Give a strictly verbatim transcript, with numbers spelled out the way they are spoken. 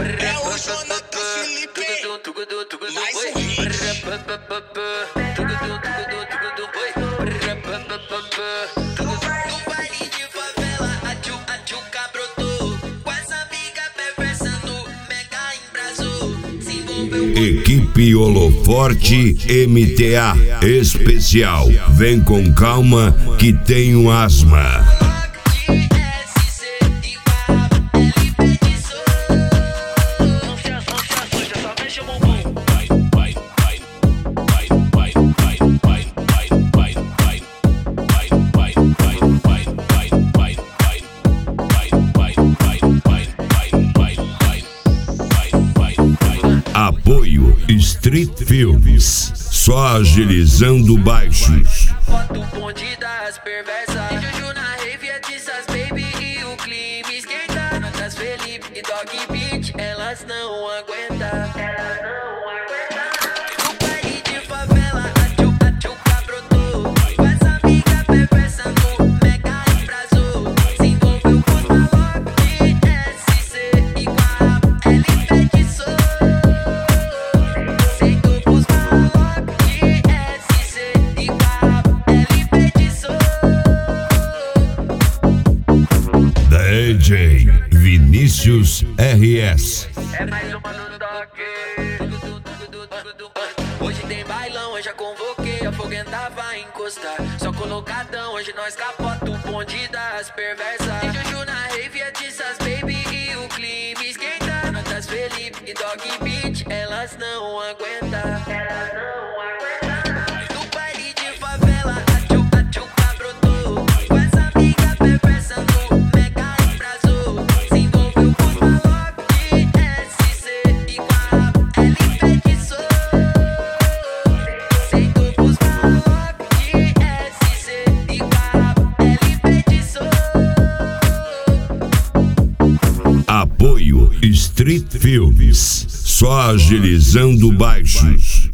É o Jonathan Felipe, mais um hit. No baile de favela, a tchu, a tchuca brotou. Com essa amiga perversa no mega embrasou. Se envolveu. Equipe Holoforte M T A especial. Vem com calma que tenho asma. Apoio Street Filmes, só agilizando baixos. Foto bonde das perversas, Juju na rave, é dessas baby e o clima esquenta. Notas Felipe e Dog Beat, elas não aguentam. Elas não aguentam. No baile de favela, a tchu, a tchuca brotou. Com essa amiga perversa no mega embrasou. Se envolveu com os malocos de S C e com a L feitiçou. D J Vinícius R S. É mais uma no toque. Hoje tem bailão, eu já convoquei. A foguenta vai encostar. Só colocadão, hoje nós capota o bonde das perversas. Tem Juju na rave, é dessas baby e o clima esquenta. Notas Felipe e Dog Beat, elas não aguentam. Elas não aguentam. No baile de favela, a tchu, a tchuca brotou. Com essa amiga perversa no mega embrasou. Se envolveu com os malocos de S C e com a L feitiçou. Sentou pros malocos de S C e com a L feitiçou. Apoio Street Filmes, só agilizando baixos.